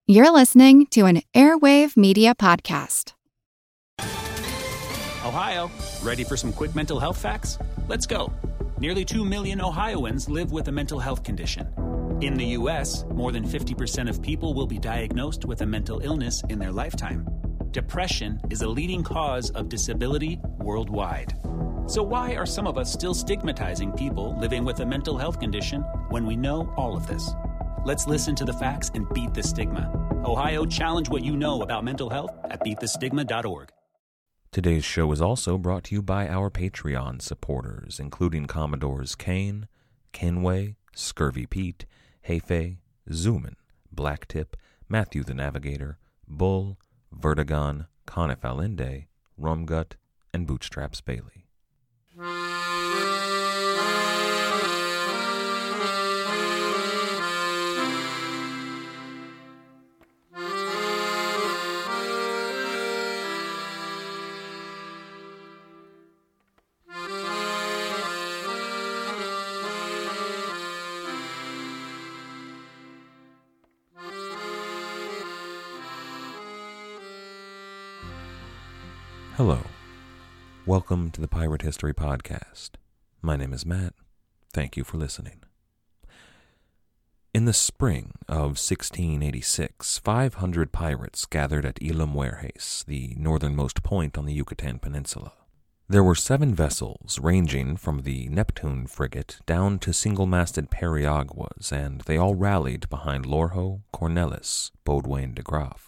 You're listening to an Airwave Media Podcast. Ohio, ready for some quick mental health facts? Let's go. Nearly 2 million Ohioans live with a mental health condition. In the U.S., more than 50% of people will be diagnosed with a mental illness in their lifetime. Depression is a leading cause of disability worldwide. So why are some of us still stigmatizing people living with a mental health condition when we know all of this? Let's listen to the facts and beat the stigma. Ohio, challenge what you know about mental health at beatthestigma.org. Today's show is also brought to you by our Patreon supporters, including Commodores Kane, Kenway, Scurvy Pete, Hefe, Zoomin, Blacktip, Matthew the Navigator, Bull, Vertigon, Conif Alinde, Rumgut, and Bootstraps Bailey. Hello. Welcome to the Pirate History Podcast. My name is Matt. Thank you for listening. In the spring of 1686, 500 pirates gathered at Isla Mujeres, the northernmost point on the Yucatan Peninsula. There were 7 vessels, ranging from the Neptune frigate down to single-masted periaguas, and they all rallied behind Lorho, Cornelis, Baudouin de Graaf.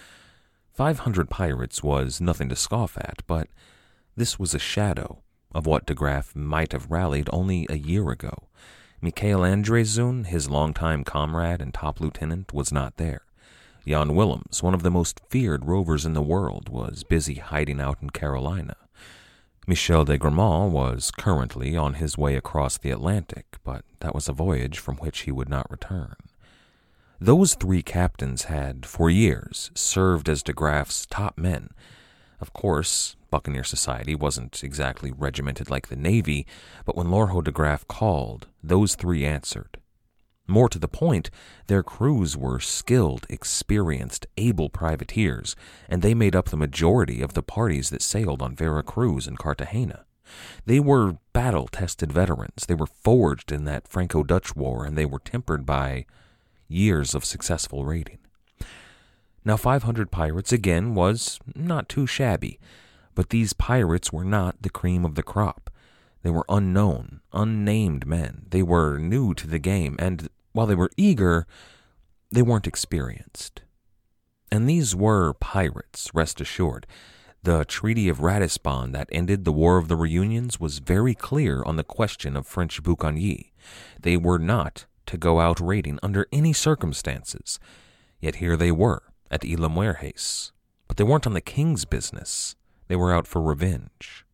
500 pirates was nothing to scoff at, but this was a shadow of what de Graaf might have rallied only a year ago. Mikael Andrészoon, his longtime comrade and top lieutenant, was not there. Jan Willems, one of the most feared rovers in the world, was busy hiding out in Carolina. Michel de Gramont was currently on his way across the Atlantic, but that was a voyage from which he would not return. Those 3 captains had, for years, served as de Graaf's top men. Of course, Buccaneer Society wasn't exactly regimented like the Navy, but when Lorho de Graaf called, those 3 answered. More to the point, their crews were skilled, experienced, able privateers, and they made up the majority of the parties that sailed on Vera Cruz and Cartagena. They were battle-tested veterans. They were forged in that Franco-Dutch War, and they were tempered by years of successful raiding. Now 500 pirates, again, was not too shabby, but these pirates were not the cream of the crop. They were unknown, unnamed men. They were new to the game, and while they were eager, they weren't experienced. And these were pirates, rest assured. The Treaty of Ratisbon that ended the War of the Reunions was very clear on the question of French boucaniers. They were not to go out raiding under any circumstances. Yet here they were, at Isla Mujeres. But they weren't on the king's business. They were out for revenge.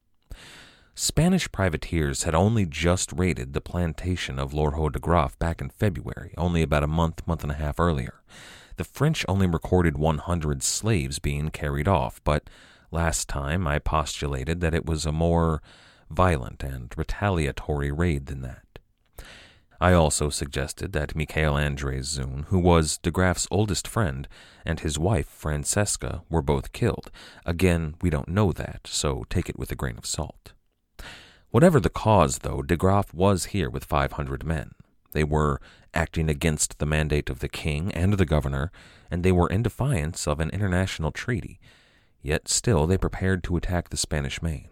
Spanish privateers had only just raided the plantation of Lorho de Graaf back in February, only about a month and a half earlier. The French only recorded 100 slaves being carried off, but last time I postulated that it was a more violent and retaliatory raid than that. I also suggested that Mikael Andrészoon, who was de Graaf's oldest friend, and his wife, Francesca, were both killed. Again, we don't know that, so take it with a grain of salt. Whatever the cause, though, de Graaf was here with 500 men. They were acting against the mandate of the king and the governor, and they were in defiance of an international treaty. Yet still they prepared to attack the Spanish Main.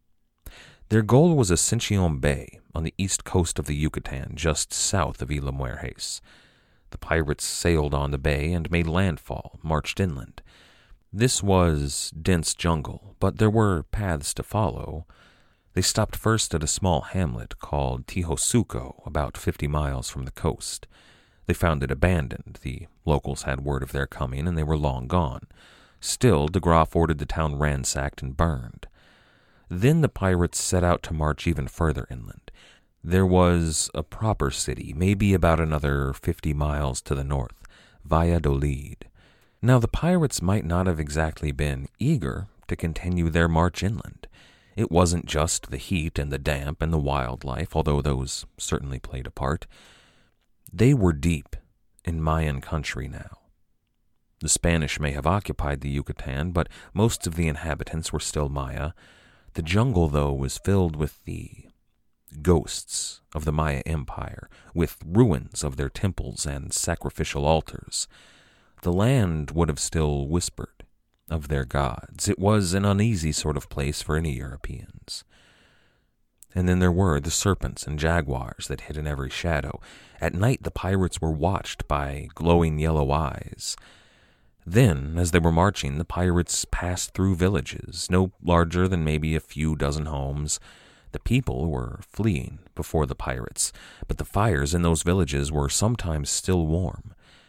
Their goal was Ascension Bay, on the east coast of the Yucatan, just south of Isla Mujeres. The pirates sailed on the bay and made landfall, marched inland. This was dense jungle, but there were paths to follow. They stopped first at a small hamlet called Tijosuco, about 50 miles from the coast. They found it abandoned. The locals had word of their coming, and they were long gone. Still, de Graaf ordered the town ransacked and burned. Then the pirates set out to march even further inland. There was a proper city, maybe about another 50 miles to the north, Valladolid. Now the pirates might not have exactly been eager to continue their march inland. It wasn't just the heat and the damp and the wildlife, although those certainly played a part. They were deep in Mayan country now. The Spanish may have occupied the Yucatan, but most of the inhabitants were still Maya. The jungle, though, was filled with the ghosts of the Maya Empire, with ruins of their temples and sacrificial altars. The land would have still whispered of their gods. It was an uneasy sort of place for any Europeans. And then there were the serpents and jaguars that hid in every shadow. At night the pirates were watched by glowing yellow eyes. Then, as they were marching, the pirates passed through villages, no larger than maybe a few dozen homes. The people were fleeing before the pirates, but the fires in those villages were sometimes still warm.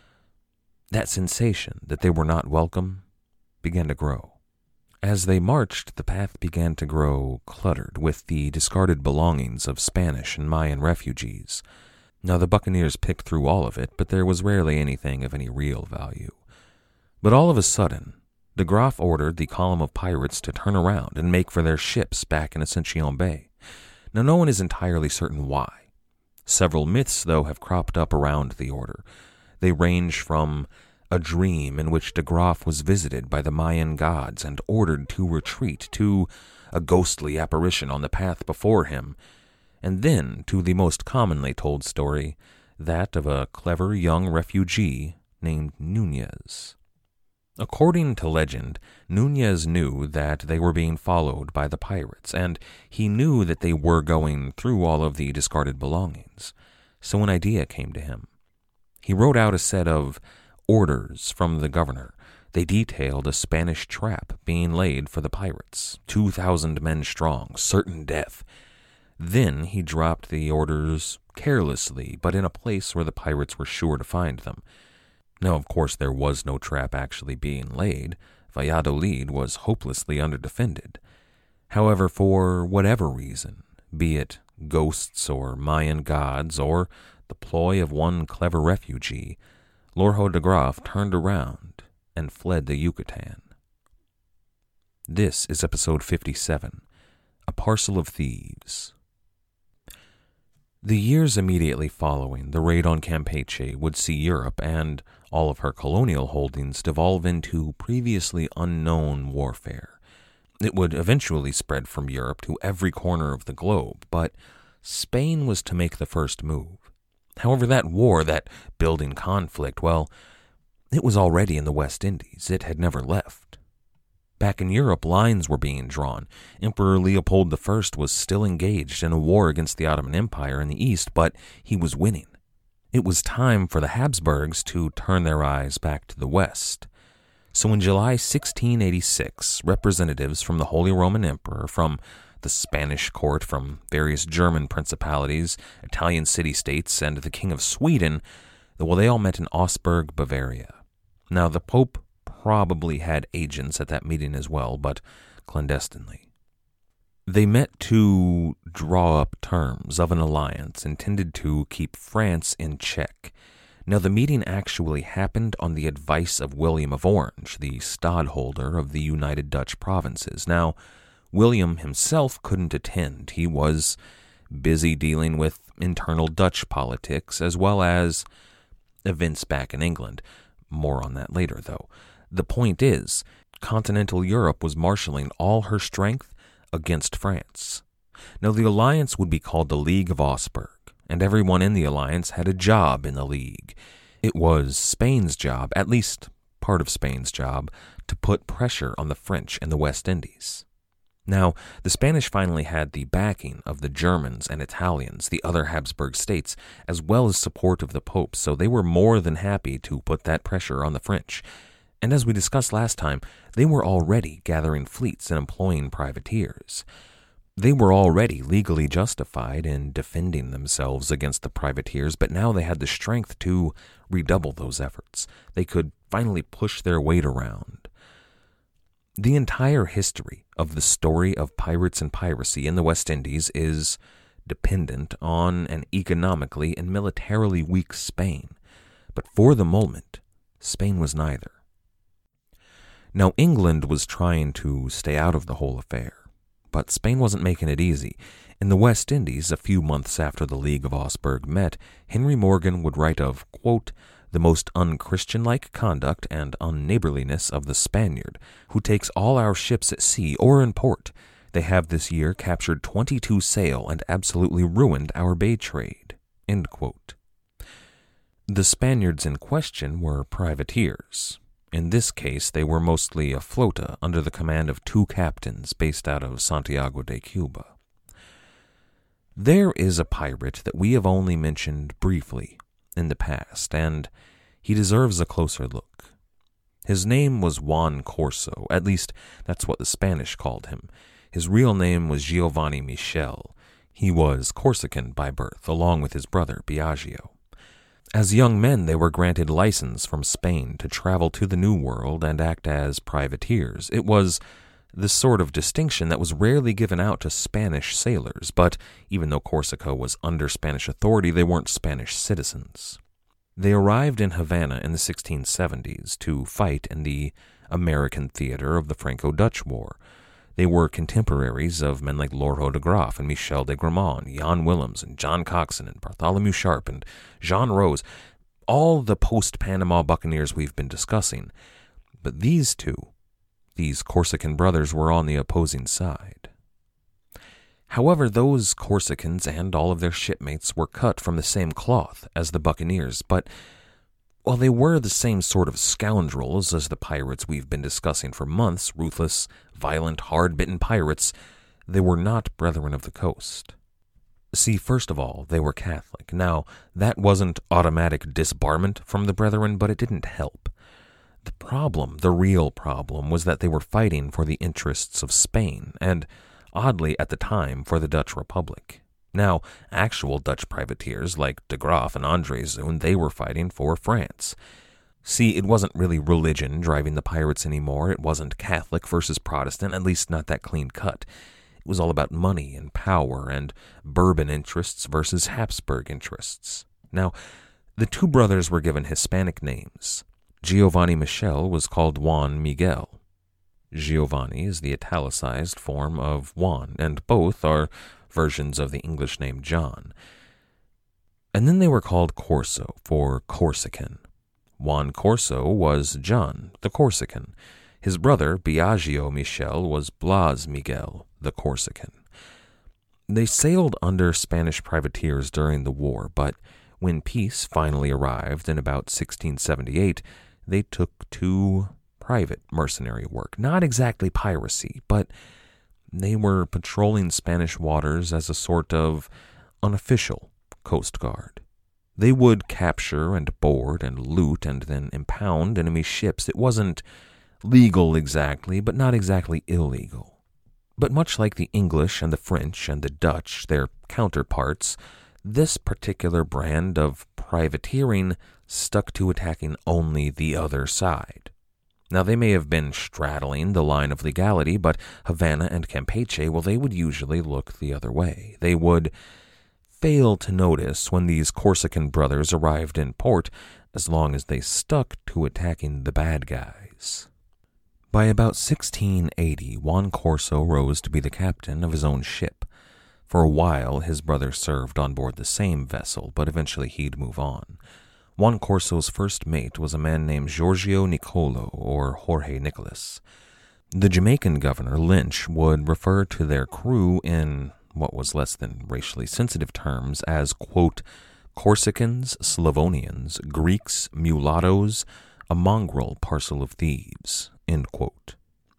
That sensation that they were not welcome began to grow. As they marched, the path began to grow cluttered with the discarded belongings of Spanish and Mayan refugees. Now the buccaneers picked through all of it, but there was rarely anything of any real value. But all of a sudden, de Graaf ordered the column of pirates to turn around and make for their ships back in Ascension Bay. Now no one is entirely certain why. Several myths, though, have cropped up around the order. They range from a dream in which de Graaf was visited by the Mayan gods and ordered to retreat, to a ghostly apparition on the path before him, and then to the most commonly told story, that of a clever young refugee named Nunez. According to legend, Nunez knew that they were being followed by the pirates, and he knew that they were going through all of the discarded belongings. So an idea came to him. He wrote out a set of orders from the governor. They detailed a Spanish trap being laid for the pirates, 2,000 men strong, certain death. Then he dropped the orders carelessly, but in a place where the pirates were sure to find them. Now, of course, there was no trap actually being laid. Valladolid was hopelessly underdefended. However, for whatever reason, be it ghosts or Mayan gods or the ploy of one clever refugee, Lorho de Graaf turned around and fled the Yucatan. This is episode 57, A Parcel of Thieves. The years immediately following the raid on Campeche would see Europe and all of her colonial holdings devolve into previously unknown warfare. It would eventually spread from Europe to every corner of the globe, but Spain was to make the first move. However, that war, that building conflict, well, it was already in the West Indies. It had never left. Back in Europe, lines were being drawn. Emperor Leopold I was still engaged in a war against the Ottoman Empire in the East, but he was winning. It was time for the Habsburgs to turn their eyes back to the West. So in July 1686, representatives from the Holy Roman Emperor, from the Spanish court, from various German principalities, Italian city-states, and the King of Sweden, well, they all met in Augsburg, Bavaria. Now, the Pope probably had agents at that meeting as well, but clandestinely. They met to draw up terms of an alliance intended to keep France in check. Now, the meeting actually happened on the advice of William of Orange, the stadholder of the United Dutch Provinces. Now, William himself couldn't attend. He was busy dealing with internal Dutch politics as well as events back in England. More on that later, though. The point is, continental Europe was marshalling all her strength against France. Now, the alliance would be called the League of Augsburg, and everyone in the alliance had a job in the League. It was Spain's job, at least part of Spain's job, to put pressure on the French in the West Indies. Now, the Spanish finally had the backing of the Germans and Italians, the other Habsburg states, as well as support of the Pope, so they were more than happy to put that pressure on the French. And as we discussed last time, they were already gathering fleets and employing privateers. They were already legally justified in defending themselves against the privateers, but now they had the strength to redouble those efforts. They could finally push their weight around. The entire history of the story of pirates and piracy in the West Indies is dependent on an economically and militarily weak Spain. But for the moment, Spain was neither. Now, England was trying to stay out of the whole affair, but Spain wasn't making it easy. In the West Indies, a few months after the League of Augsburg met, Henry Morgan would write of, quote, the most unchristian-like conduct and unneighborliness of the Spaniard, who takes all our ships at sea or in port. They have this year captured 22 sail and absolutely ruined our bay trade." End quote. The Spaniards in question were privateers. In this case, they were mostly a flota under the command of 2 captains based out of Santiago de Cuba. There is a pirate that we have only mentioned briefly in the past, and he deserves a closer look. His name was Juan Corso, at least that's what the Spanish called him. His real name was Giovanni Michel. He was Corsican by birth, along with his brother Biagio. As young men, they were granted license from Spain to travel to the New World and act as privateers. It was the sort of distinction that was rarely given out to Spanish sailors, but even though Corsica was under Spanish authority, they weren't Spanish citizens. They arrived in Havana in the 1670s to fight in the American theater of the Franco-Dutch War. They were contemporaries of men like Loro de Graaf and Michel de Grammont, Jan Willems and John Coxon and Bartholomew Sharp and Jean Rose, all the post-Panama buccaneers we've been discussing. But these Corsican brothers, were on the opposing side. However, those Corsicans and all of their shipmates were cut from the same cloth as the buccaneers, but while they were the same sort of scoundrels as the pirates we've been discussing for months, ruthless, violent, hard-bitten pirates, they were not Brethren of the Coast. See, first of all, they were Catholic. Now, that wasn't automatic disbarment from the Brethren, but it didn't help. The real problem, was that they were fighting for the interests of Spain, and, oddly at the time, for the Dutch Republic. Now, actual Dutch privateers like de Graaf and André Zoon, they were fighting for France. See, it wasn't really religion driving the pirates anymore. It wasn't Catholic versus Protestant, at least not that clean cut. It was all about money and power and Bourbon interests versus Habsburg interests. Now, the 2 brothers were given Hispanic names. Giovanni Michel was called Juan Miguel. Giovanni is the italicized form of Juan, and both are versions of the English name John. And then they were called Corso for Corsican. Juan Corso was John, the Corsican. His brother, Biagio Michel, was Blas Miguel, the Corsican. They sailed under Spanish privateers during the war, but when peace finally arrived in about 1678, they took to private mercenary work. Not exactly piracy, but they were patrolling Spanish waters as a sort of unofficial coast guard. They would capture and board and loot and then impound enemy ships. It wasn't legal exactly, but not exactly illegal. But much like the English and the French and the Dutch, their counterparts, this particular brand of privateering stuck to attacking only the other side. Now, they may have been straddling the line of legality, but Havana and Campeche, well, they would usually look the other way. They would fail to notice when these Corsican brothers arrived in port, as long as they stuck to attacking the bad guys. By about 1680, Juan Corso rose to be the captain of his own ship. For a while, his brother served on board the same vessel, but eventually he'd move on. Juan Corso's first mate was a man named Giorgio Nicolo, or Jorge Nicolas. The Jamaican governor, Lynch, would refer to their crew in what was less than racially sensitive terms as, quote, Corsicans, Slavonians, Greeks, mulattoes, a mongrel parcel of thieves, end quote.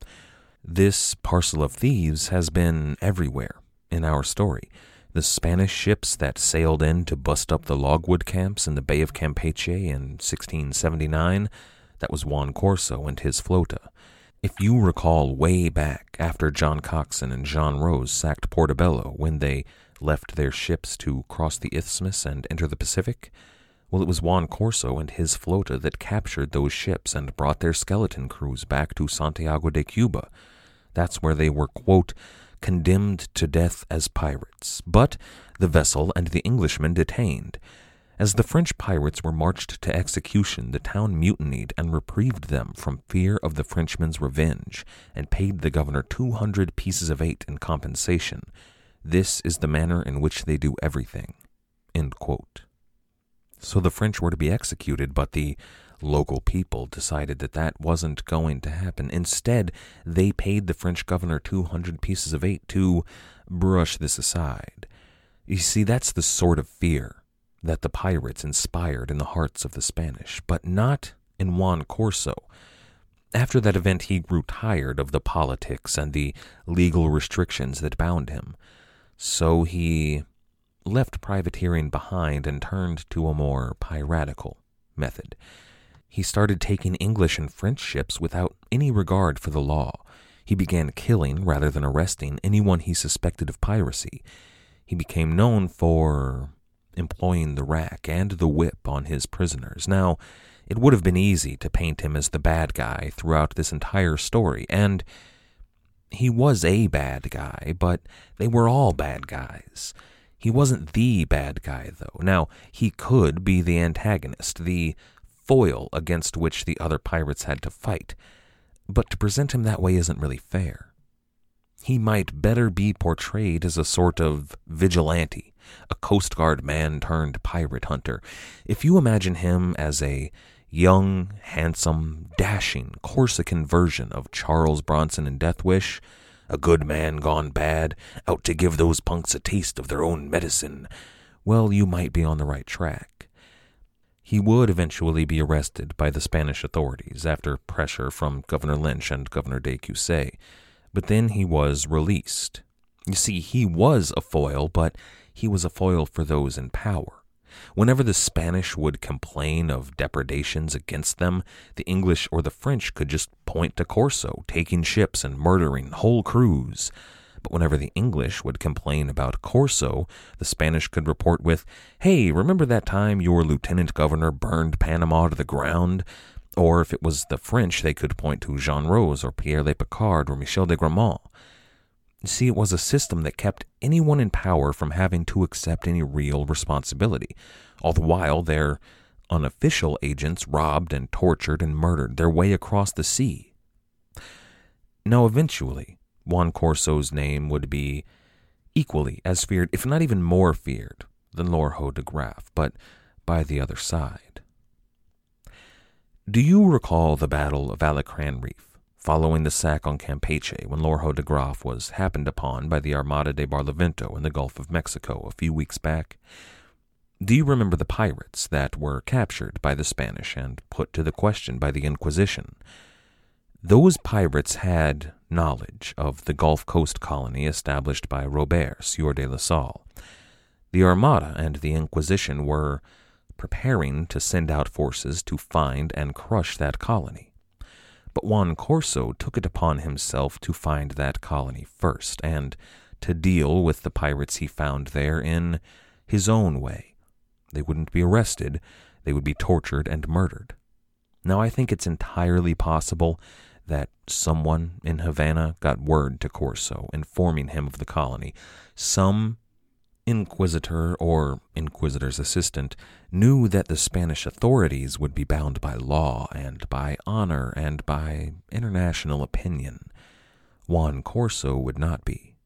This parcel of thieves has been everywhere in our story. The Spanish ships that sailed in to bust up the logwood camps in the Bay of Campeche in 1679, that was Juan Corso and his flota. If you recall way back after John Coxon and Jean Rose sacked Portobello when they left their ships to cross the isthmus and enter the Pacific, well, it was Juan Corso and his flota that captured those ships and brought their skeleton crews back to Santiago de Cuba. That's where they were, quote, condemned to death as pirates, but the vessel and the Englishmen detained. As the French pirates were marched to execution, the town mutinied and reprieved them from fear of the Frenchmen's revenge, and paid the governor 200 pieces of eight in compensation. This is the manner in which they do everything. End quote. So the French were to be executed, but the local people decided that that wasn't going to happen. Instead, they paid the French governor 200 pieces of 8 to brush this aside. You see, that's the sort of fear that the pirates inspired in the hearts of the Spanish, but not in Juan Corso. After that event, he grew tired of the politics and the legal restrictions that bound him. So he left privateering behind and turned to a more piratical method. He started taking English and French ships without any regard for the law. He began killing, rather than arresting, anyone he suspected of piracy. He became known for employing the rack and the whip on his prisoners. Now, it would have been easy to paint him as the bad guy throughout this entire story, and he was a bad guy, but they were all bad guys. He wasn't the bad guy, though. Now, he could be the antagonist, the foil against which the other pirates had to fight, but to present him that way isn't really fair. He might better be portrayed as a sort of vigilante, a Coast Guard man turned pirate hunter. If you imagine him as a young, handsome, dashing Corsican version of Charles Bronson in Death Wish, a good man gone bad, out to give those punks a taste of their own medicine, well, you might be on the right track. He would eventually be arrested by the Spanish authorities after pressure from Governor Lynch and Governor de Cussy, but then he was released. You see, he was a foil, but he was a foil for those in power. Whenever the Spanish would complain of depredations against them, the English or the French could just point to Corso, taking ships and murdering whole crews. But whenever the English would complain about Corso, the Spanish could report with, "Hey, remember that time your lieutenant governor burned Panama to the ground?" Or if it was the French, they could point to Jean Rose or Pierre Le Picard or Michel de Gramont. You see, it was a system that kept anyone in power from having to accept any real responsibility, all the while their unofficial agents robbed and tortured and murdered their way across the sea. Now, eventually, Juan Corso's name would be equally as feared, if not even more feared, than Lorho de Graaf, but by the other side. Do you recall the Battle of Alicran Reef, following the sack on Campeche, when Lorho de Graaf was happened upon by the Armada de Barlovento in the Gulf of Mexico a few weeks back? Do you remember the pirates that were captured by the Spanish and put to the question by the Inquisition? Those pirates had knowledge of the Gulf Coast colony established by Robert, Sieur de la Salle. The Armada and the Inquisition were preparing to send out forces to find and crush that colony. But Juan Corso took it upon himself to find that colony first, and to deal with the pirates he found there in his own way. They wouldn't be arrested, they would be tortured and murdered. Now, I think it's entirely possible that someone in Havana got word to Corso, informing him of the colony. Some inquisitor or inquisitor's assistant knew that the Spanish authorities would be bound by law and by honor and by international opinion. Juan Corso would not be.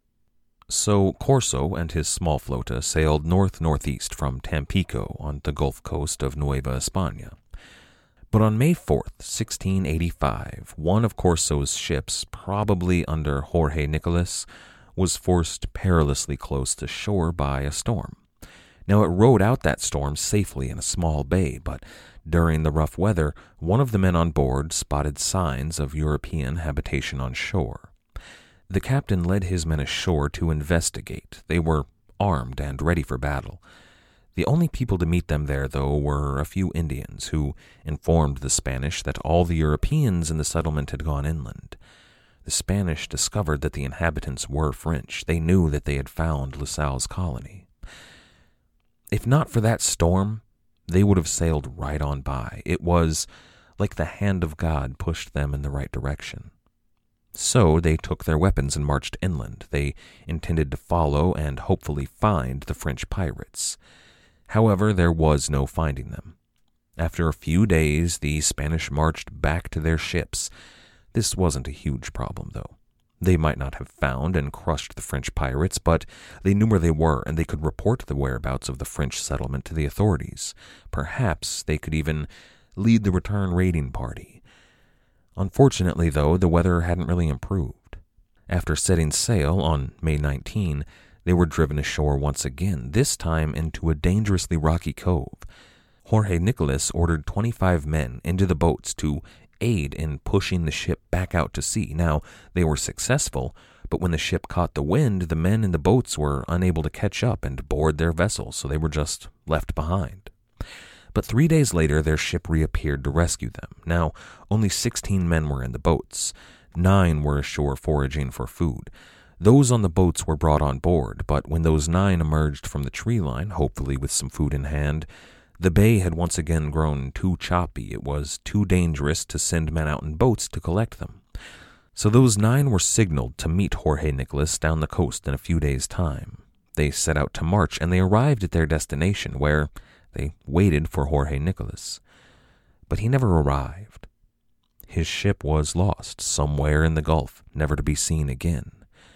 So Corso and his small flota sailed north-northeast from Tampico on the Gulf coast of Nueva España. But on May 4th, 1685, one of Corso's ships, probably under Jorge Nicolas, was forced perilously close to shore by a storm. Now, it rode out that storm safely in a small bay, but during the rough weather, one of the men on board spotted signs of European habitation on shore. The captain led his men ashore to investigate. They were armed and ready for battle. The only people to meet them there, though, were a few Indians who informed the Spanish that all the Europeans in the settlement had gone inland. The Spanish discovered that the inhabitants were French. They knew that they had found La Salle's colony. If not for that storm, they would have sailed right on by. It was like the hand of God pushed them in the right direction. So they took their weapons and marched inland. They intended to follow and hopefully find the French pirates. However, there was no finding them. After a few days, the Spanish marched back to their ships. This wasn't a huge problem, though. They might not have found and crushed the French pirates, but they knew where they were, and they could report the whereabouts of the French settlement to the authorities. Perhaps they could even lead the return raiding party. Unfortunately, though, the weather hadn't really improved. After setting sail on May 19, they were driven ashore once again, this time into a dangerously rocky cove. Jorge Nicolas ordered 25 men into the boats to aid in pushing the ship back out to sea. Now, they were successful, but when the ship caught the wind, the men in the boats were unable to catch up and board their vessels, so they were just left behind. But 3 days later, their ship reappeared to rescue them. Now, only 16 men were in the boats. 9 were ashore foraging for food. Those on the boats were brought on board, but when those 9 emerged from the tree line, hopefully with some food in hand, the bay had once again grown too choppy. It was too dangerous to send men out in boats to collect them. So those 9 were signaled to meet Jorge Nicolas down the coast in a few days' time. They set out to march, and they arrived at their destination, where they waited for Jorge Nicolas. But he never arrived. His ship was lost somewhere in the Gulf, never to be seen again.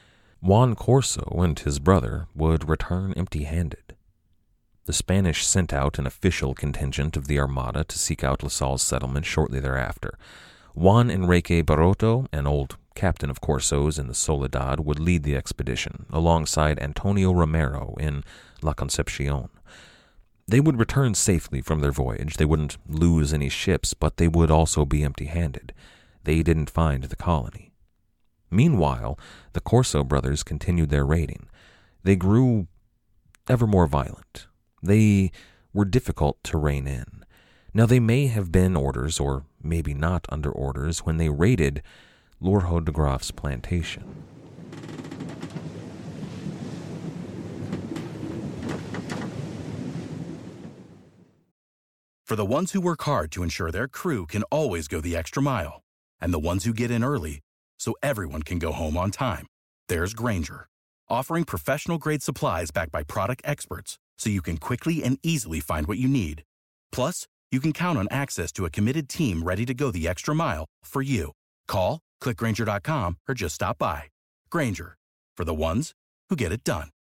Juan Corso and his brother would return empty-handed. The Spanish sent out an official contingent of the Armada to seek out La Salle's settlement shortly thereafter. Juan Enrique Baroto, an old captain of Corso's in the Soledad, would lead the expedition, alongside Antonio Romero in La Concepcion. They would return safely from their voyage. They wouldn't lose any ships, but they would also be empty-handed. They didn't find the colony. Meanwhile, the Corso brothers continued their raiding. They grew ever more violent. They were difficult to rein in. Now, they may have been orders, or maybe not under orders, when they raided Lorho de Graaf's plantation. For the ones who work hard to ensure their crew can always go the extra mile, and the ones who get in early so everyone can go home on time, there's Grainger, offering professional-grade supplies backed by product experts, so you can quickly and easily find what you need. Plus, you can count on access to a committed team ready to go the extra mile for you. Call, click Grainger.com, or just stop by. Grainger, for the ones who get it done.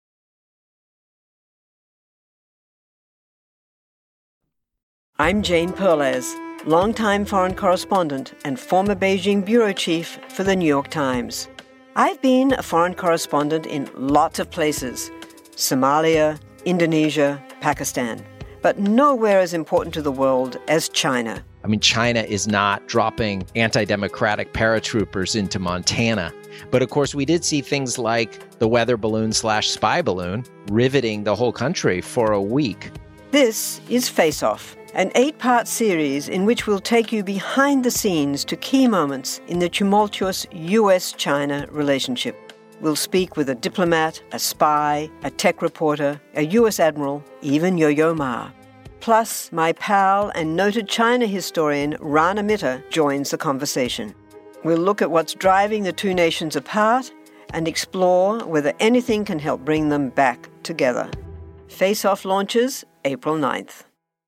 I'm Jane Perlez, longtime foreign correspondent and former Beijing bureau chief for the New York Times. I've been a foreign correspondent in lots of places: Somalia, Indonesia, Pakistan, but nowhere as important to the world as China. I mean, China is not dropping anti-democratic paratroopers into Montana. But of course, we did see things like the weather balloon/spy balloon riveting the whole country for a week. This is Face Off, an 8-part series in which we'll take you behind the scenes to key moments in the tumultuous U.S.-China relationship. We'll speak with a diplomat, a spy, a tech reporter, a U.S. admiral, even Yo-Yo Ma. Plus, my pal and noted China historian Rana Mitter joins the conversation. We'll look at what's driving the two nations apart and explore whether anything can help bring them back together. Face Off launches April 9th.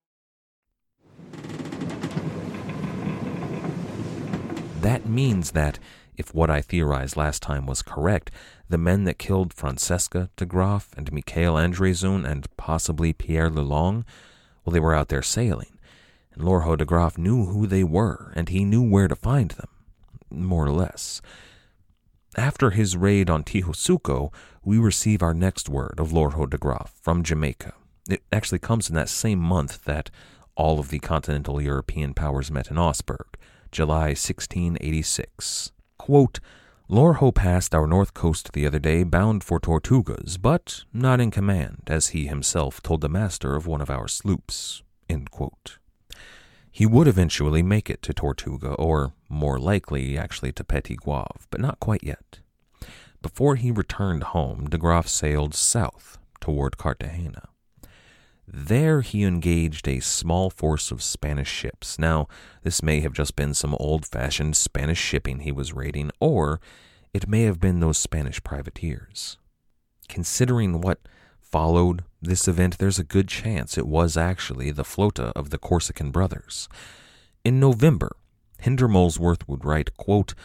That means that, if what I theorized last time was correct, the men that killed Francesca de Graaf and Michael Andrezun and possibly Pierre Lelong, well, they were out there sailing, and Lorho de Graaf knew who they were, and he knew where to find them, more or less. After his raid on Tijusuco, we receive our next word of Lorho de Graaf from Jamaica. It actually comes in that same month that all of the continental European powers met in Augsburg, July 1686. Quote, Lorho passed our north coast the other day bound for Tortugas, but not in command, as he himself told the master of one of our sloops. End quote. He would eventually make it to Tortuga, or more likely actually to Petit Goave, but not quite yet. Before he returned home, de Graaf sailed south toward Cartagena. There he engaged a small force of Spanish ships. Now, this may have just been some old-fashioned Spanish shipping he was raiding, or it may have been those Spanish privateers. Considering what followed this event, there's a good chance it was actually the flota of the Corsican brothers. In November, Hinder Molesworth would write, quote,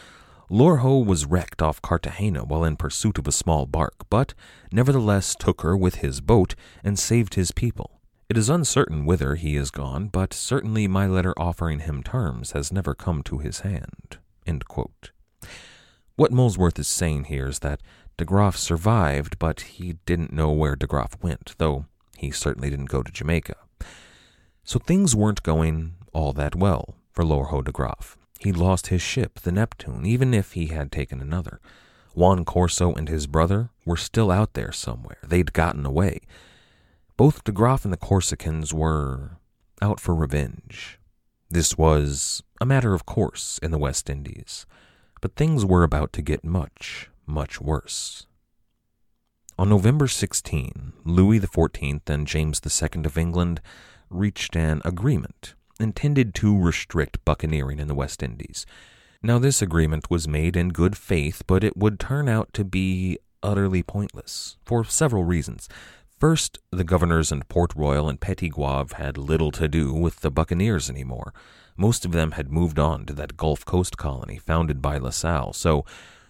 Lorho was wrecked off Cartagena while in pursuit of a small bark, but nevertheless took her with his boat and saved his people. It is uncertain whither he is gone, but certainly my letter offering him terms has never come to his hand." End quote. What Molesworth is saying here is that de Graaf survived, but he didn't know where de Graaf went, though he certainly didn't go to Jamaica. So things weren't going all that well for Lorho de Graaf. He'd lost his ship, the Neptune, even if he had taken another. Juan Corso and his brother were still out there somewhere. They'd gotten away. Both de Graaf and the Corsicans were out for revenge. This was a matter of course in the West Indies, but things were about to get much, much worse. On November 16, Louis XIV and James II of England reached an agreement intended to restrict buccaneering in the West Indies. Now, this agreement was made in good faith, but it would turn out to be utterly pointless for several reasons. First, the governors in Port Royal and Petit Goave had little to do with the buccaneers anymore. Most of them had moved on to that Gulf Coast colony founded by La Salle, so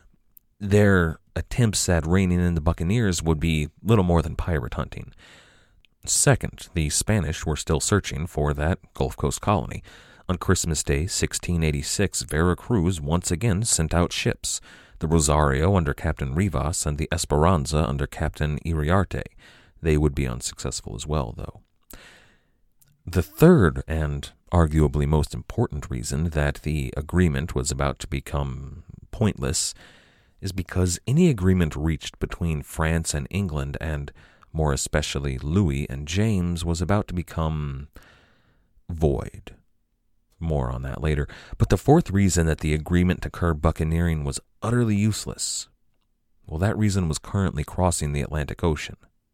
their attempts at reining in the buccaneers would be little more than pirate hunting. Second, the Spanish were still searching for that Gulf Coast colony. On Christmas Day, 1686, Vera Cruz once again sent out ships, the Rosario under Captain Rivas and the Esperanza under Captain Iriarte. They would be unsuccessful as well, though. The third, and arguably most important reason that the agreement was about to become pointless is because any agreement reached between France and England, and more especially Louis and James, was about to become void. More on that later. But the fourth reason that the agreement to curb buccaneering was utterly useless, well, that reason was currently crossing the Atlantic Ocean.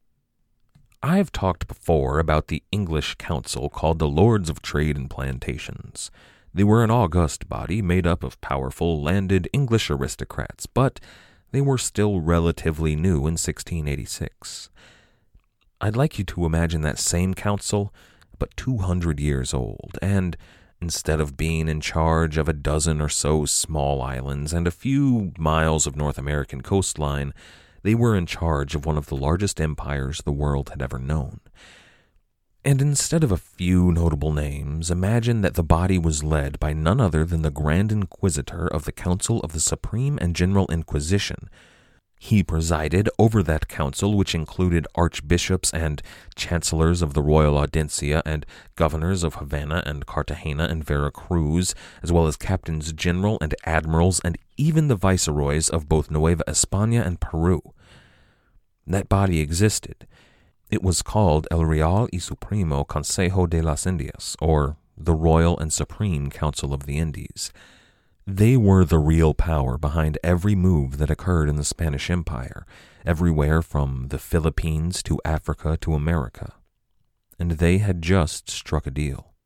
I've talked before about the English Council called the Lords of Trade and Plantations. They were an august body made up of powerful, landed English aristocrats, but they were still relatively new in 1686. I'd like you to imagine that same council, but 200 years old, and instead of being in charge of a dozen or so small islands and a few miles of North American coastline, they were in charge of one of the largest empires the world had ever known. And instead of a few notable names, imagine that the body was led by none other than the Grand Inquisitor of the Council of the Supreme and General Inquisition. He presided over that council, which included archbishops and chancellors of the Royal Audiencia and governors of Havana and Cartagena and Vera Cruz, as well as captains general and admirals and even the viceroys of both Nueva España and Peru. That body existed. It was called El Real y Supremo Consejo de las Indias, or the Royal and Supreme Council of the Indies. They were the real power behind every move that occurred in the Spanish Empire, everywhere from the Philippines to Africa to America. And they had just struck a deal.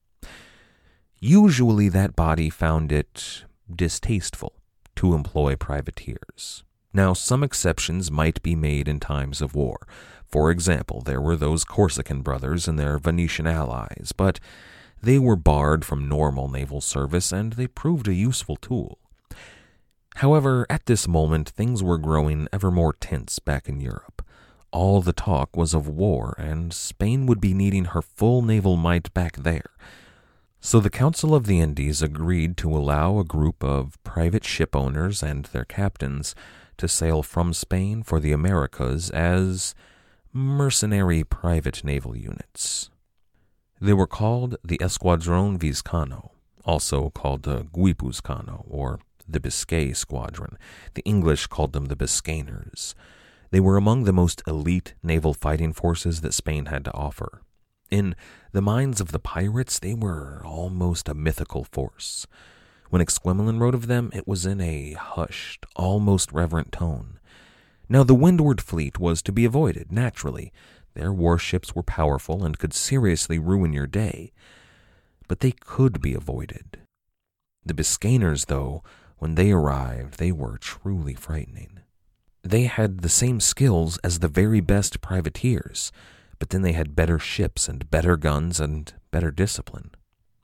Usually that body found it distasteful to employ privateers. Now, some exceptions might be made in times of war. For example, there were those Corsican brothers and their Venetian allies, but they were barred from normal naval service, and they proved a useful tool. However, at this moment, things were growing ever more tense back in Europe. All the talk was of war, and Spain would be needing her full naval might back there. So the Council of the Indies agreed to allow a group of private ship owners and their captains to sail from Spain for the Americas as mercenary private naval units. They were called the Escuadrón Vizcano, also called the Guipuzcoano, or the Biscay Squadron. The English called them the Biscayers. They were among the most elite naval fighting forces that Spain had to offer. In the minds of the pirates, they were almost a mythical force. When Exquemelin wrote of them, it was in a hushed, almost reverent tone. Now, the Windward Fleet was to be avoided, naturally. Their warships were powerful and could seriously ruin your day. But they could be avoided. The Biscayers, though, when they arrived, they were truly frightening. They had the same skills as the very best privateers, but then they had better ships and better guns and better discipline.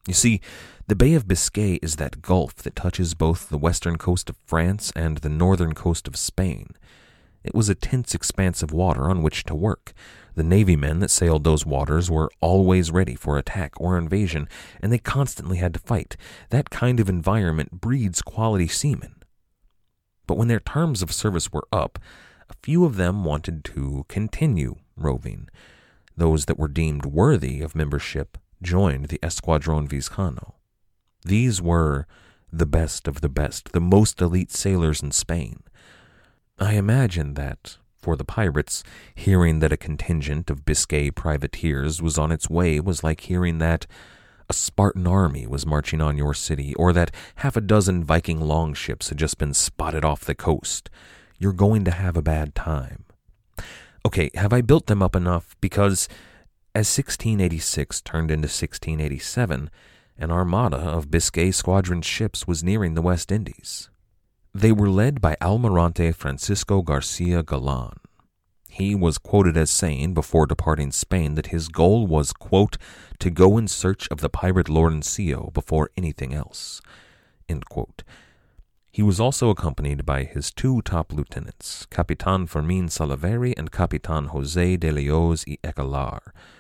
You see, the Bay of Biscay is that gulf that touches both the western coast of France and the northern coast of Spain. It was a tense expanse of water on which to work. The Navy men that sailed those waters were always ready for attack or invasion, and they constantly had to fight. That kind of environment breeds quality seamen. But when their terms of service were up, a few of them wanted to continue roving. Those that were deemed worthy of membership joined the Escuadrón Vizcano. These were the best of the best, the most elite sailors in Spain. I imagine that, for the pirates, hearing that a contingent of Biscay privateers was on its way was like hearing that a Spartan army was marching on your city, or that half a dozen Viking longships had just been spotted off the coast. You're going to have a bad time. Okay, have I built them up enough? Because as 1686 turned into 1687, an armada of Biscay squadron ships was nearing the West Indies. They were led by Almirante Francisco Garcia Galan. He was quoted as saying before departing Spain that his goal was, quote, to go in search of the pirate Lorencio before anything else, end quote. He was also accompanied by his two top lieutenants, Capitan Fermín Salaverry and Capitan José de Leoz y Ecalar.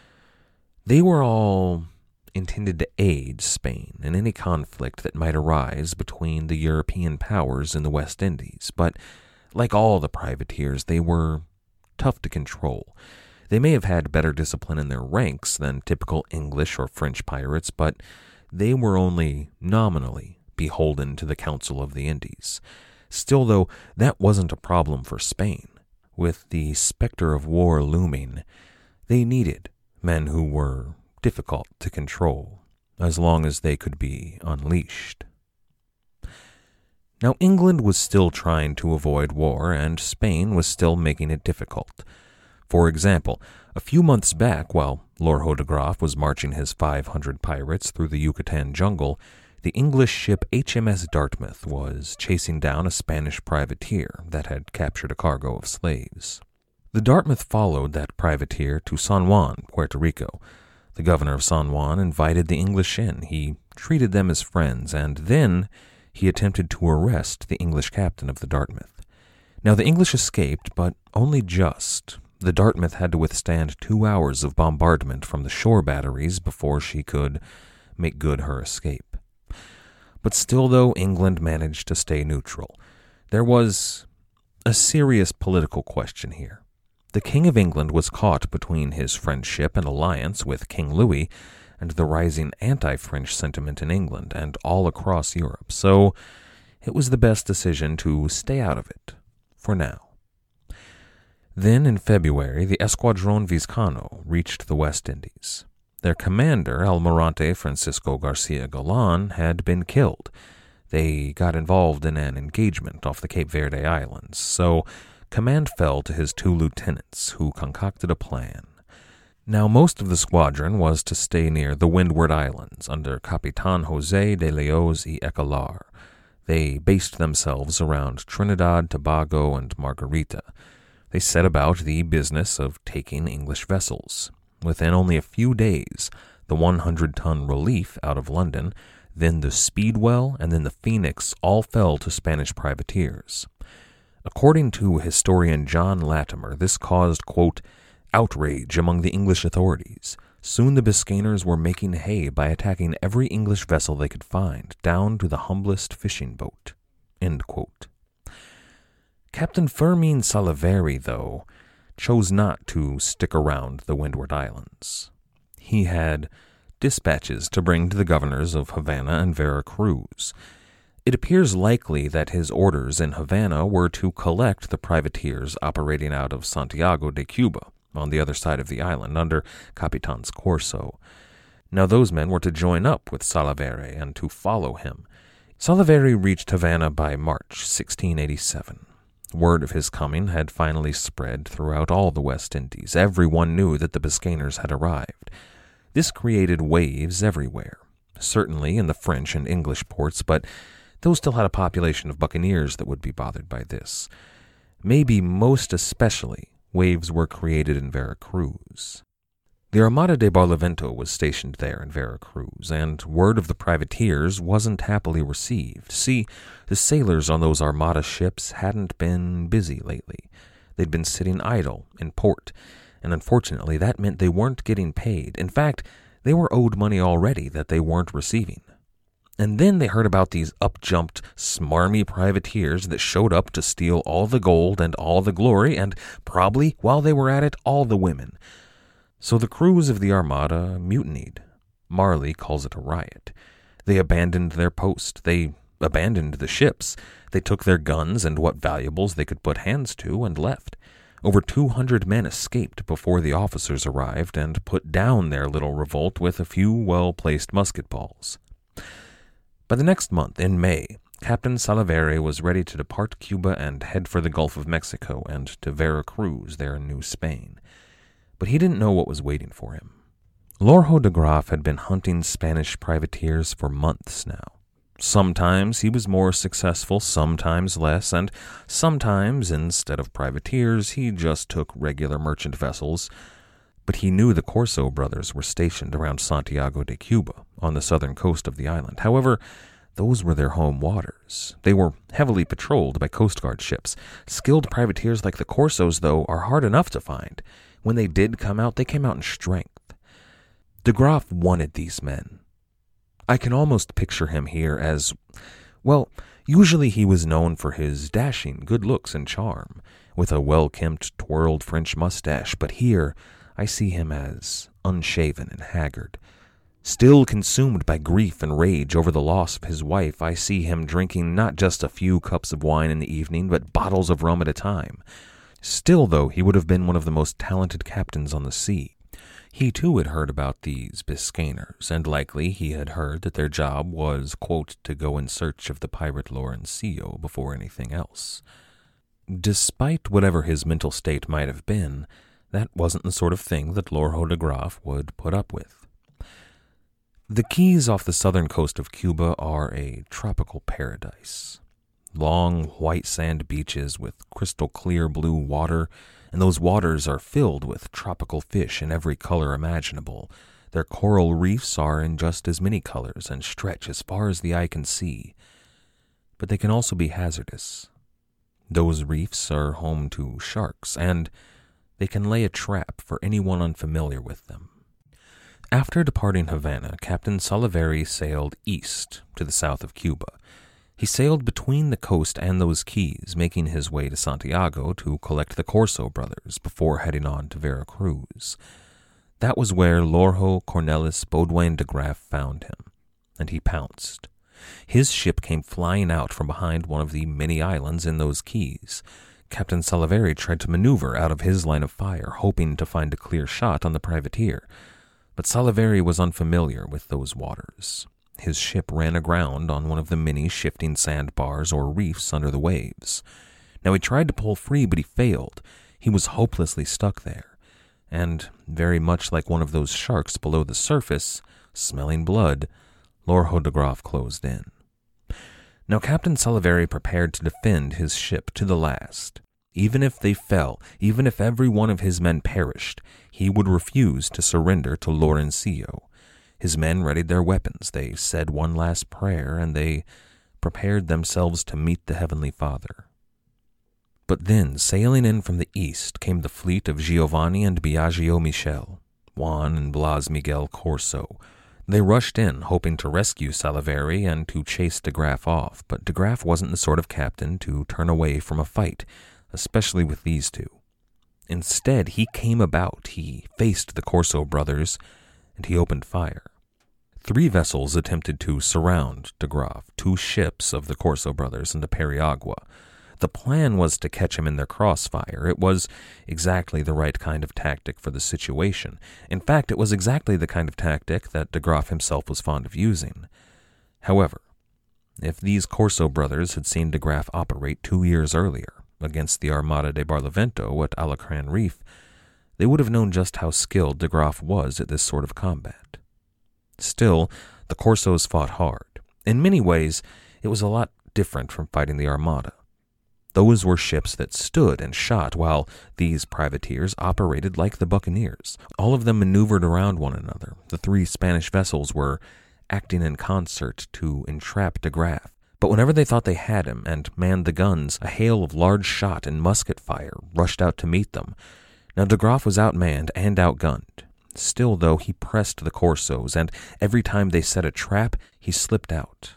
They were all intended to aid Spain in any conflict that might arise between the European powers in the West Indies, but like all the privateers, they were tough to control. They may have had better discipline in their ranks than typical English or French pirates, but they were only nominally beholden to the Council of the Indies. Still, though, that wasn't a problem for Spain. With the specter of war looming, they needed men who were difficult to control, as long as they could be unleashed. Now, England was still trying to avoid war, and Spain was still making it difficult. For example, a few months back, while Lorho de Graaf was marching his 500 pirates through the Yucatan jungle, the English ship HMS Dartmouth was chasing down a Spanish privateer that had captured a cargo of slaves. The Dartmouth followed that privateer to San Juan, Puerto Rico. The governor of San Juan invited the English in. He treated them as friends, and then he attempted to arrest the English captain of the Dartmouth. Now, the English escaped, but only just. The Dartmouth had to withstand 2 hours of bombardment from the shore batteries before she could make good her escape. But still, though, England managed to stay neutral. There was a serious political question here. The King of England was caught between his friendship and alliance with King Louis and the rising anti-French sentiment in England and all across Europe, so it was the best decision to stay out of it, for now. Then, in February, the Escuadrón Vizcano reached the West Indies. Their commander, Almirante Francisco Garcia Galan, had been killed. They got involved in an engagement off the Cape Verde Islands, so command fell to his two lieutenants, who concocted a plan. Now, most of the squadron was to stay near the Windward Islands under Capitan José de Leoz y Ecalar. They based themselves around Trinidad, Tobago, and Margarita. They set about the business of taking English vessels. Within only a few days, the 100-ton Relief out of London, then the Speedwell, and then the Phoenix all fell to Spanish privateers. According to historian John Latimer, this caused, quote, outrage among the English authorities. Soon the Biscayers were making hay by attacking every English vessel they could find, down to the humblest fishing boat, end quote. Captain Fermín Salaverry, though, chose not to stick around the Windward Islands. He had dispatches to bring to the governors of Havana and Veracruz. It appears likely that his orders in Havana were to collect the privateers operating out of Santiago de Cuba, on the other side of the island, under Capitán Corso. Now those men were to join up with Salaverry and to follow him. Salaverry reached Havana by March 1687. Word of his coming had finally spread throughout all the West Indies. Everyone knew that the Biscayers had arrived. This created waves everywhere, certainly in the French and English ports, but those still had a population of buccaneers that would be bothered by this. Maybe most especially, waves were created in Veracruz. The Armada de Barlovento was stationed there in Veracruz, and word of the privateers wasn't happily received. See, the sailors on those Armada ships hadn't been busy lately. They'd been sitting idle in port, and unfortunately that meant they weren't getting paid. In fact, they were owed money already that they weren't receiving. And then they heard about these up-jumped, smarmy privateers that showed up to steal all the gold and all the glory, and probably, while they were at it, all the women. So the crews of the Armada mutinied. Marley calls it a riot. They abandoned their post. They abandoned the ships. They took their guns and what valuables they could put hands to and left. Over 200 men escaped before the officers arrived and put down their little revolt with a few well-placed musket balls. By the next month, in May, Captain Salaverry was ready to depart Cuba and head for the Gulf of Mexico and to Veracruz there in New Spain. But he didn't know what was waiting for him. Lorho de Graff had been hunting Spanish privateers for months now. Sometimes he was more successful, sometimes less, and sometimes, instead of privateers, he just took regular merchant vessels. But he knew the Corso brothers were stationed around Santiago de Cuba, on the southern coast of the island. However, those were their home waters. They were heavily patrolled by Coast Guard ships. Skilled privateers like the Corsos, though, are hard enough to find. When they did come out, they came out in strength. De Graff wanted these men. I can almost picture him here as, well, usually he was known for his dashing good looks and charm, with a well-kempt, twirled French mustache, but here I see him as unshaven and haggard. Still consumed by grief and rage over the loss of his wife, I see him drinking not just a few cups of wine in the evening, but bottles of rum at a time. Still, though, he would have been one of the most talented captains on the sea. He, too, had heard about these Biscayers, and likely he had heard that their job was, quote, to go in search of the pirate Laurencio before anything else. Despite whatever his mental state might have been, that wasn't the sort of thing that Lorho de Graff would put up with. The Keys off the southern coast of Cuba are a tropical paradise. Long, white sand beaches with crystal clear blue water, and those waters are filled with tropical fish in every color imaginable. Their coral reefs are in just as many colors and stretch as far as the eye can see. But they can also be hazardous. Those reefs are home to sharks, and they can lay a trap for anyone unfamiliar with them. After departing Havana, Captain Salaverry sailed east to the south of Cuba. He sailed between the coast and those keys, making his way to Santiago to collect the Corso brothers before heading on to Veracruz. That was where Lorho Cornelis Baudouin de Graff found him, and he pounced. His ship came flying out from behind one of the many islands in those keys. Captain Salaverry tried to maneuver out of his line of fire, hoping to find a clear shot on the privateer. But Salaverry was unfamiliar with those waters. His ship ran aground on one of the many shifting sandbars or reefs under the waves. Now he tried to pull free, but he failed. He was hopelessly stuck there. And, very much like one of those sharks below the surface, smelling blood, Lorho de Graff closed in. Now Captain Salaverry prepared to defend his ship to the last. Even if they fell, even if every one of his men perished, he would refuse to surrender to Laurencio. His men readied their weapons, they said one last prayer, and they prepared themselves to meet the Heavenly Father. But then, sailing in from the east, came the fleet of Giovanni and Biagio Michel, Juan and Blas Miguel Corso. They rushed in, hoping to rescue Salaverry and to chase de Graff off, but de Graff wasn't the sort of captain to turn away from a fight, especially with these two. Instead, he came about, he faced the Corso brothers, and he opened fire. 3 vessels attempted to surround de Graff, 2 ships of the Corso brothers, and a periagua. The plan was to catch him in their crossfire. It was exactly the right kind of tactic for the situation. In fact, it was exactly the kind of tactic that de Graff himself was fond of using. However, if these Corso brothers had seen de Graff operate 2 years earlier against the Armada de Barlovento at Alacran Reef, they would have known just how skilled de Graff was at this sort of combat. Still, the Corsos fought hard. In many ways, it was a lot different from fighting the Armada. Those were ships that stood and shot while these privateers operated like the buccaneers. All of them maneuvered around one another. The 3 Spanish vessels were acting in concert to entrap de Graaf. But whenever they thought they had him and manned the guns, a hail of large shot and musket fire rushed out to meet them. Now de Graaf was outmanned and outgunned. Still, though, he pressed the Corsos, and every time they set a trap, he slipped out.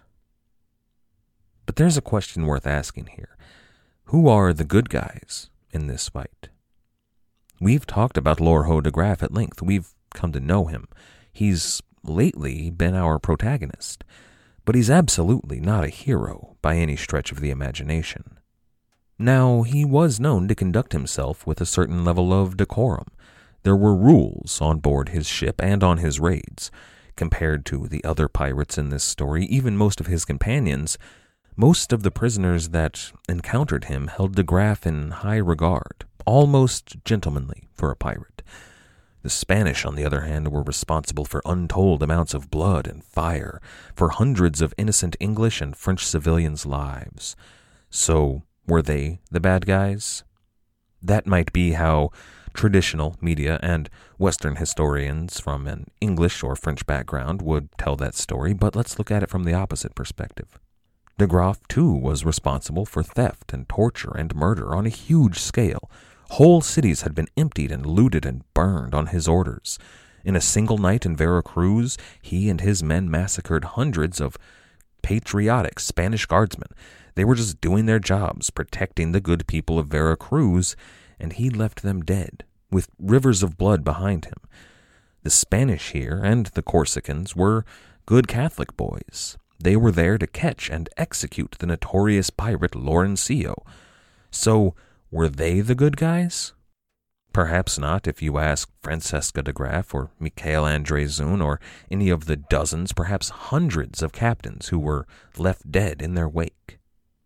But there's a question worth asking here. Who are the good guys in this fight? We've talked about Lorho de Graaf at length. We've come to know him. He's lately been our protagonist. But he's absolutely not a hero by any stretch of the imagination. Now, he was known to conduct himself with a certain level of decorum. There were rules on board his ship and on his raids. Compared to the other pirates in this story, even most of his companions, most of the prisoners that encountered him held de Graaf in high regard, almost gentlemanly for a pirate. The Spanish, on the other hand, were responsible for untold amounts of blood and fire, for hundreds of innocent English and French civilians' lives. So, were they the bad guys? That might be how traditional media and Western historians from an English or French background would tell that story, but let's look at it from the opposite perspective. De Graaf, too, was responsible for theft and torture and murder on a huge scale. Whole cities had been emptied and looted and burned on his orders. In a single night in Vera Cruz, he and his men massacred hundreds of patriotic Spanish guardsmen. They were just doing their jobs, protecting the good people of Vera Cruz, and he left them dead, with rivers of blood behind him. The Spanish here, and the Corsicans, were good Catholic boys. They were there to catch and execute the notorious pirate Laurencio. So, were they the good guys? Perhaps not if you ask Francesca de Graaf or Michael André Zun or any of the dozens, perhaps hundreds of captains who were left dead in their wake.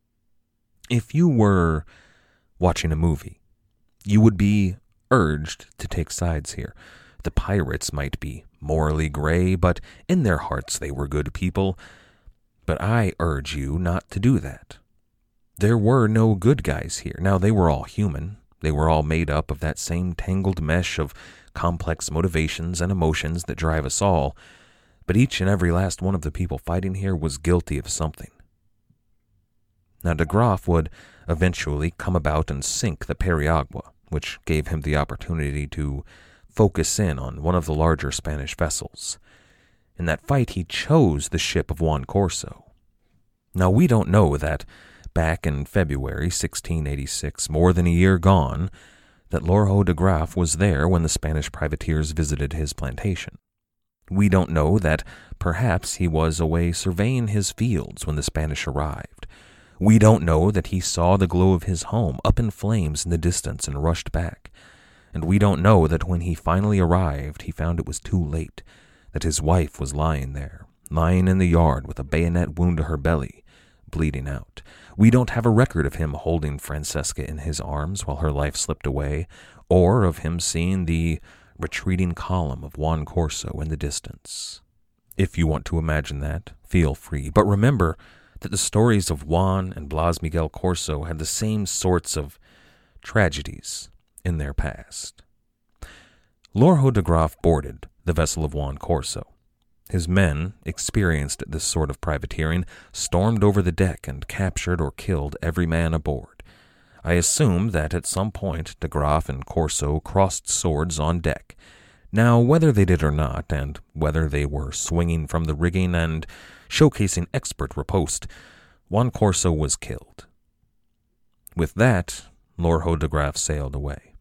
If you were watching a movie, you would be urged to take sides here. The pirates might be morally gray, but in their hearts they were good people. But I urge you not to do that. There were no good guys here. Now, they were all human. They were all made up of that same tangled mesh of complex motivations and emotions that drive us all. But each and every last one of the people fighting here was guilty of something. Now, de Graaf would eventually come about and sink the Periagua, which gave him the opportunity to focus in on one of the larger Spanish vessels. In that fight, he chose the ship of Juan Corso. Now, we don't know that back in February 1686, more than a year gone, that Lorho de Graaf was there when the Spanish privateers visited his plantation. We don't know that perhaps he was away surveying his fields when the Spanish arrived. We don't know that he saw the glow of his home up in flames in the distance and rushed back. And we don't know that when he finally arrived, he found it was too late, that his wife was lying there, lying in the yard with a bayonet wound to her belly, bleeding out. We don't have a record of him holding Francesca in his arms while her life slipped away, or of him seeing the retreating column of Juan Corso in the distance. If you want to imagine that, feel free. But remember that the stories of Juan and Blas Miguel Corso had the same sorts of tragedies in their past. Lorho de Graaf boarded the vessel of Juan Corso. His men, experienced at this sort of privateering, stormed over the deck and captured or killed every man aboard. I assume that at some point de Graaf and Corso crossed swords on deck. Now, whether they did or not, and whether they were swinging from the rigging and showcasing expert riposte, Juan Corso was killed. With that, Lorho de Graaf sailed away.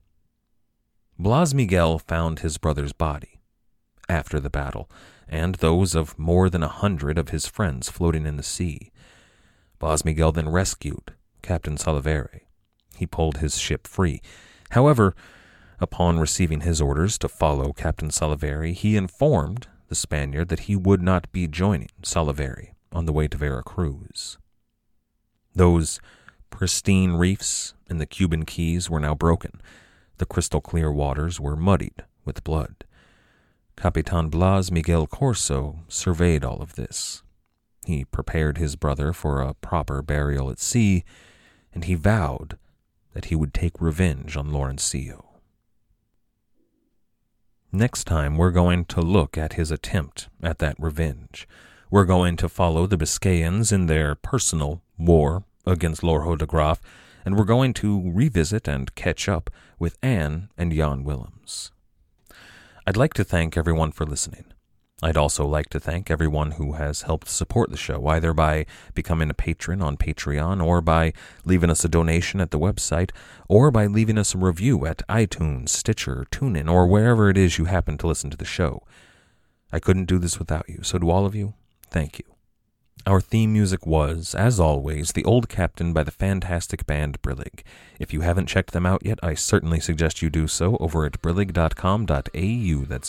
Blas Miguel found his brother's body after the battle, and those of more than 100 of his friends floating in the sea. Blas Miguel then rescued Captain Salaveri. He pulled his ship free. However, upon receiving his orders to follow Captain Salaveri, he informed the Spaniard that he would not be joining Salaveri on the way to Vera Cruz. Those pristine reefs in the Cuban Keys were now broken. The crystal-clear waters were muddied with blood. Capitan Blas Miguel Corso surveyed all of this. He prepared his brother for a proper burial at sea, and he vowed that he would take revenge on Lawrenceo. Next time, we're going to look at his attempt at that revenge. We're going to follow the Biscayans in their personal war against Lorho de Graaf, and we're going to revisit and catch up with Anne and Jan Willems. I'd like to thank everyone for listening. I'd also like to thank everyone who has helped support the show, either by becoming a patron on Patreon, or by leaving us a donation at the website, or by leaving us a review at iTunes, Stitcher, TuneIn, or wherever it is you happen to listen to the show. I couldn't do this without you, so to all of you, thank you. Our theme music was, as always, The Old Captain by the fantastic band Brillig. If you haven't checked them out yet, I certainly suggest you do so over at brillig.com.au. That's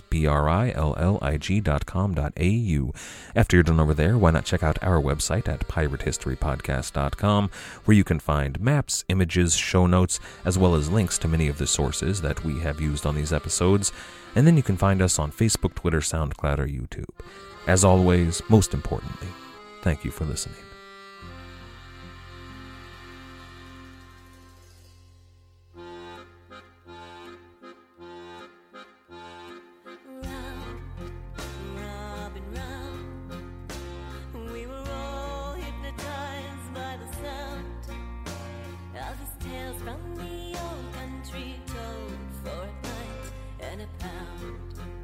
BRILLIG.com.au. After you're done over there, why not check out our website at piratehistorypodcast.com, where you can find maps, images, show notes, as well as links to many of the sources that we have used on these episodes. And then you can find us on Facebook, Twitter, SoundCloud, or YouTube. As always, most importantly, thank you for listening. We were all hypnotized by the sound of his tales from the old country, told for a pint and a pound.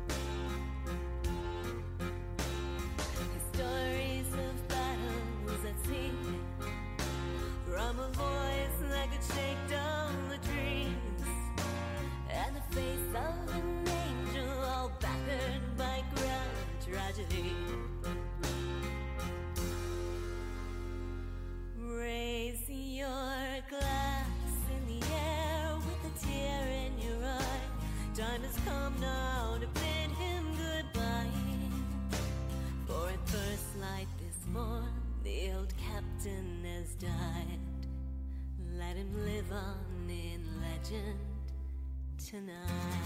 His stories of battles at sea, from a voice that could shake down the trees, and the face of an angel all battered by grand tragedy. Raise your glass in the air with a tear in your eye. Time has come now to bid him goodbye. For at first light this morn, the old captain has died. Let him live on in legend tonight.